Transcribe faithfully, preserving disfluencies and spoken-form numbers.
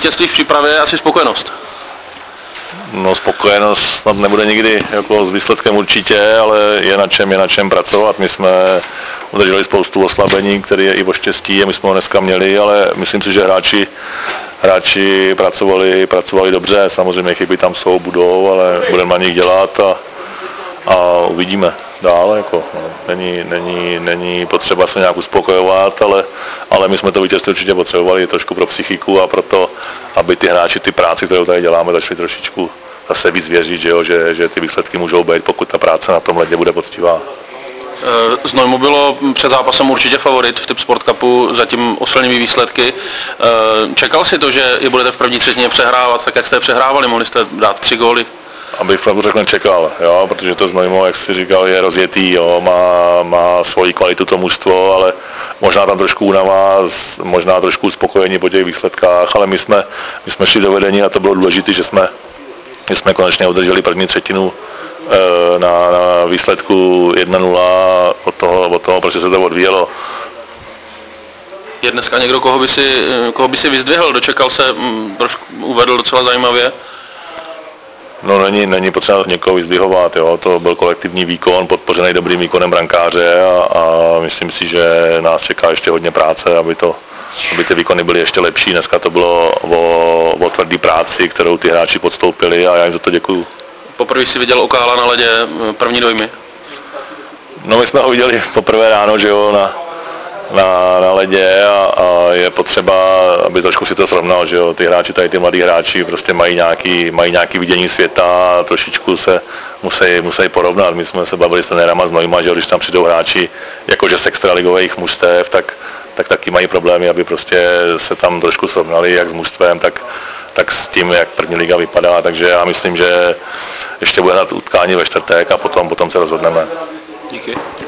vítězství v přípravě, asi spokojenost. No spokojenost snad nebude nikdy jako s výsledkem určitě, ale je na čem, je na čem pracovat. My jsme udrželi spoustu oslabení, které je i o štěstí a my jsme ho dneska měli, ale myslím si, že hráči, hráči pracovali, pracovali dobře. Samozřejmě chyby tam jsou, budou, ale budeme na nich dělat a, a uvidíme dál. Jako, no. není, není, není potřeba se nějak uspokojovat, ale, ale my jsme to vítězství určitě potřebovali trošku pro psychiku a proto, aby ty hráči ty práci, kterou tady děláme, začali trošičku zase víc věřit, že, jo, že, že ty výsledky můžou být, pokud ta práce na tom ledě bude poctivá. Znojmo bylo před zápasem určitě favorit v Tip Sport Cupu, zatím oslnivý výsledky. Čekal si to, že je budete v první třetině přehrávat, tak jak jste je přehrávali, mohli jste dát tři góly? Abych pravdu řekl, čekal, jo, protože to Znojmo, jak jsi říkal, je rozjetý, jo, má, má svoji kvalitu to mužstvo, ale možná tam trošku únava, možná trošku spokojení po těch výsledkách, ale my jsme, my jsme šli do vedení a to bylo důležité, že jsme, že jsme konečně udrželi první třetinu na, na výsledku jedna nula od toho, od toho, protože se to odvíjelo. Je dneska někdo, koho by si, koho by si vyzdvihl, dočekal se, trošku uvedl docela zajímavě? No není, není potřeba někoho vyzdvihovat, jo. To byl kolektivní výkon, podpořený dobrým výkonem brankáře a, a myslím si, že nás čeká ještě hodně práce, aby, to, aby ty výkony byly ještě lepší. Dneska to bylo o, o tvrdý práci, kterou ty hráči podstoupili a já jim za to děkuju. Poprvé jsi viděl Okála na ledě, první dojmy? No my jsme ho viděli poprvé ráno, že jo, na, na, na ledě a, a je potřeba, aby trošku si to srovnal, že jo, ty hráči, tady ty mladí hráči prostě mají nějaký, mají nějaký vidění světa a trošičku se musí, musí porovnat. My jsme se bavili s trenérama z Znojma, že jo, když tam přijdou hráči jakože z extraligových mužstev, tak, tak taky mají problémy, aby prostě se tam trošku srovnali jak s mužstvem, tak, tak s tím, jak první liga vypadá, takže já myslím, že ještě bude hrát utkání ve čtvrtek a potom, potom se rozhodneme. Díky.